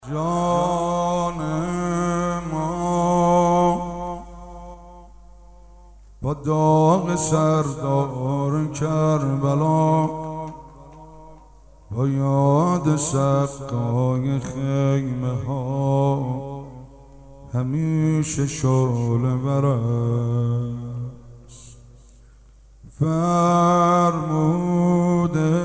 جان ما با داغ سردار کربلا، با یاد سقای خیمه ها همیشه شعله ور است. فرموده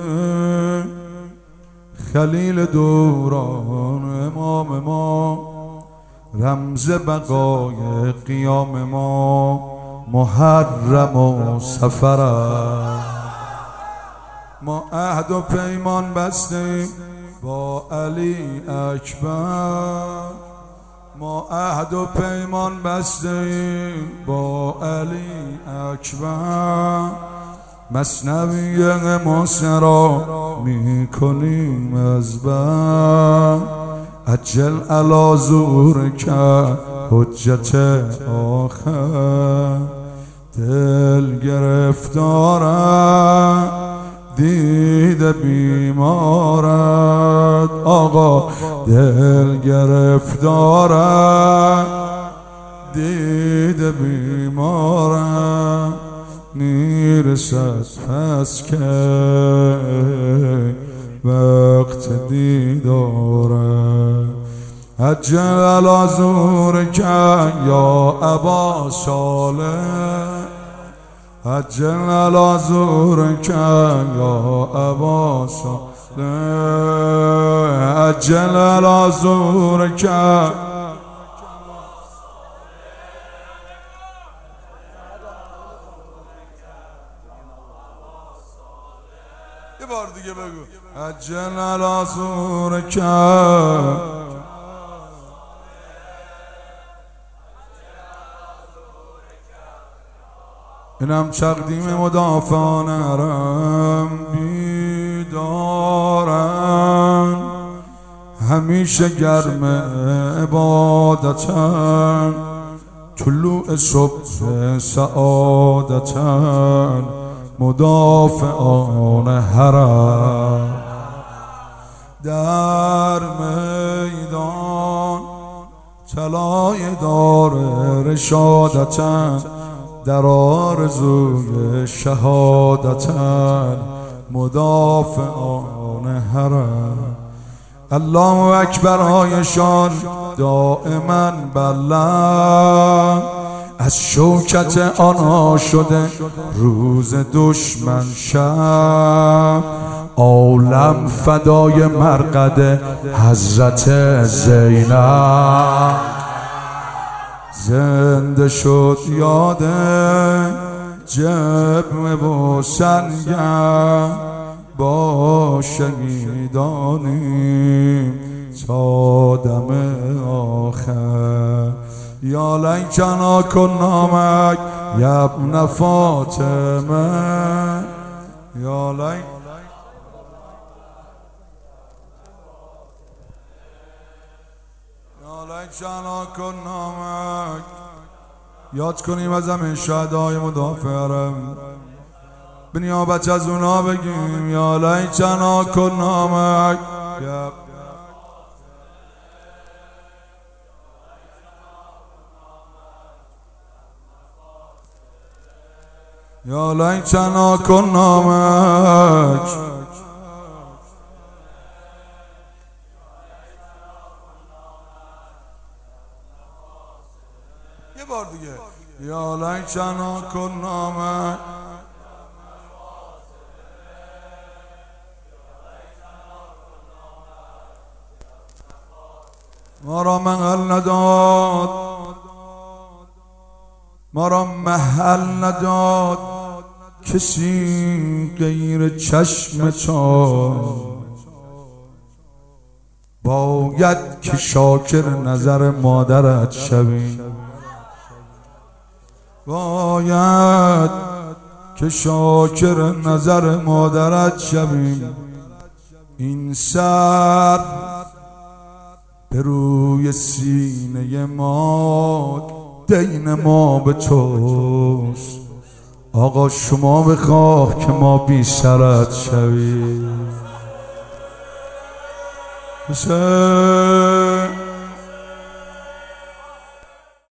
خلیل دوران امام ما، رمز بقای قیام ما محرم و سفر است. ما عهد و پیمان بستیم با علی اکبر، ما عهد و پیمان بستیم با علی اکبر. مثنوی ما سرا می کنیم از بر، عجل علی ظهور که حجت آخر. دل گرفتارم دید بیمارد آقا، دل گرفتارم دید بیمارد. میرسد پس که وقت دیدارم. عجل علی ظهورک یا ابا صالح، عجل علی ظهورک یا ابا صالح، عجل علی ظهورک. یه بار دیگه بگو عجل علی ظهورک. اینم تقدیم مدافعان حرم، بیدارن همیشه گرم عبادتن، طلوع صبح سعادتن مدافعان حرم. در میدان طلای دار رشادتن، در آرزوی شهادتن مدافعان حرم. الله اکبر هایشان دائما بلند، از شوکت آنها شده روز دشمن شب. عالم فدای مرقد حضرت زینب، زنده شد یاد جبم و سنگم. با شهیدانیم تا دم آخر. یا لیتنا کنا معک یا ابن فاطمه، یا لیتنا کنا معک. یاد کنیم از همه شهدای مدافع حرم، به نیابت از اونا بگیم یا لیتنا کنا معک. یا لیتنا کنا معک. یه بار دیگه یا لیتنا کنا معک. ما را محل نداد، ما را محل نداد کسی غیر چشم تو. باید که شاکر نظر مادرت شوی، باید که شاکر نظر مادرت شوی. این سر به روی سینه ما، دین ما به توست. آقا شما بخواه که ما بی سرت شویم. حسین